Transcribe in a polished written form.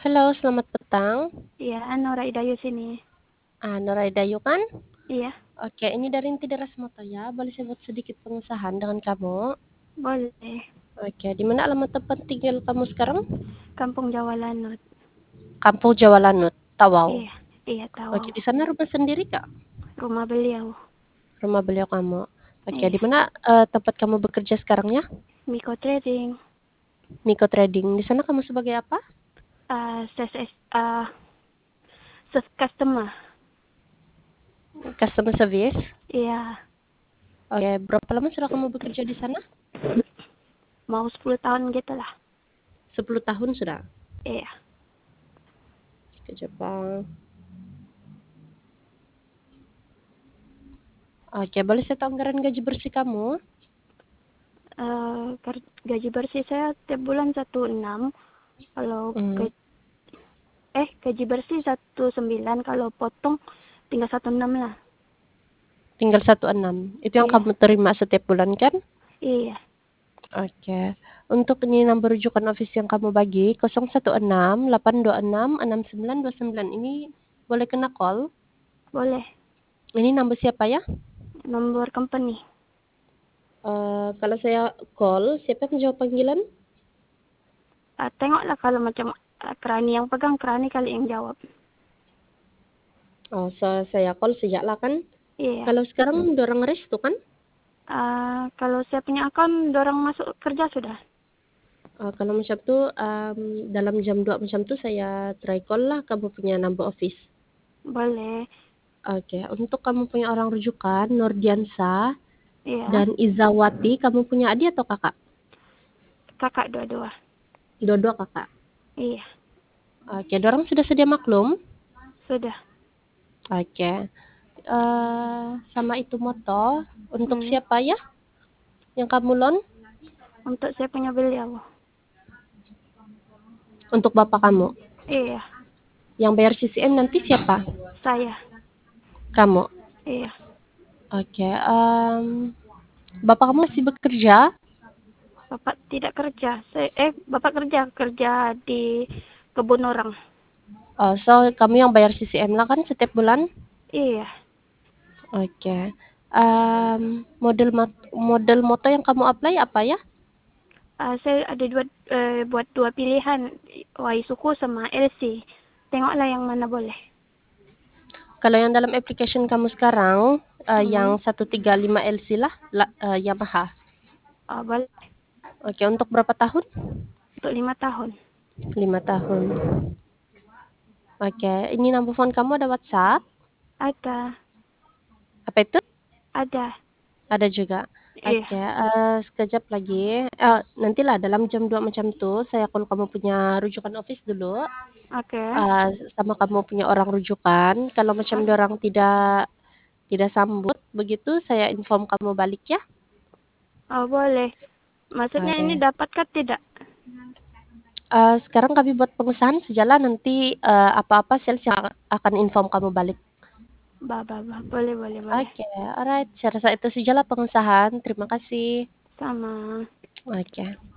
Halo, selamat petang. Iya, Raida sini. Nuraidayu kan? Iya, Oke, ini dari Inti Deras Motoya. Boleh saya buat sedikit pengusahaan dengan kamu? boleh. Oke, di mana alamat tempat tinggal kamu sekarang? Kampung Jawa Lanut. Kampung Jawa Lanut, Tawau. Iya, iya Oke, tahu. di sana rumah sendiri kak? Rumah beliau. Rumah beliau kamu. Oke, di Iya, mana tempat kamu bekerja sekarang ya? Miko Trading. Miko Trading. Di sana kamu sebagai apa? CSS, customer. Customer service. Iya, Oke, berapa lama sudah kamu bekerja di sana? mau 10 tahun gitu lah. 10 tahun sudah. Iya, Ke Jepang. Oke, boleh saya tahu anggaran gaji bersih kamu? gaji bersih saya tiap bulan 1,6. Kalau Hmm. gaji bersih 1,9. Kalau potong tinggal 1,6 lah. Tinggal 1,6. Itu yang Iya, kamu terima setiap bulan kan? iya, Oke. Untuk ini nomor rujukan office yang kamu bagi 016 826 6929 ini boleh kena call. boleh. Ini nomor siapa ya? Nomor company. Kalau saya call, siapa yang menjawab panggilan? Tengoklah kalau macam Kerani yang pegang, Kerani kali yang jawab. Oh, saya call sejak lah kan. Iya. Kalau sekarang dorang restu kan? Kalau saya punya akun, dorang masuk kerja sudah. Kalau macam tuh dalam jam 2 macam tuh saya try call lah kamu punya number office. Boleh. Oke, untuk kamu punya orang rujukan Nurdiansa Iya. dan Izawati, kamu punya adik atau kakak? Kakak dua-dua. Dua-dua kakak. Iya. Oke, dorang sudah sedia maklum. Sudah. Oke. Sama itu moto untuk Hmm. siapa ya yang kamu loan? Untuk saya punya beliau. Untuk bapak kamu. Iya. Yang bayar CCM nanti siapa? Saya. Kamu. Iya. Oke. Bapak kamu masih bekerja? Bapak tidak kerja. Bapak kerja di kebun orang. So kamu yang bayar CCM lah kan setiap bulan? Iya. Oke. Model moto yang kamu apply apa ya? Saya ada buat dua pilihan, Waisuku sama LC. Tengoklah yang mana boleh. Kalau yang dalam application kamu sekarang, yang Hmm. 135 LC lah, Yamaha. Boleh. Oke, untuk berapa tahun? Untuk 5 tahun. 5 tahun. Oke, ini nomor phone kamu ada WhatsApp? Ada. Apa itu? Ada. Ada juga. Iya. Oke, sekejap lagi. Nantilah dalam jam 2 macam tuh, saya call kamu punya rujukan office dulu. Oke. Sama kamu punya orang rujukan. Kalau macam Ah, orang tidak sambut, begitu saya inform kamu balik ya. Oh, boleh. Maksudnya ini Oke. dapatkah tidak? Sekarang kami buat pengusahaan sejalan nanti apa-apa sales yang akan inform kamu balik. Bah. Boleh, boleh, boleh. Oke, alright. Saya rasa itu sajalah pengusahaan. Terima kasih. Sama. Oke.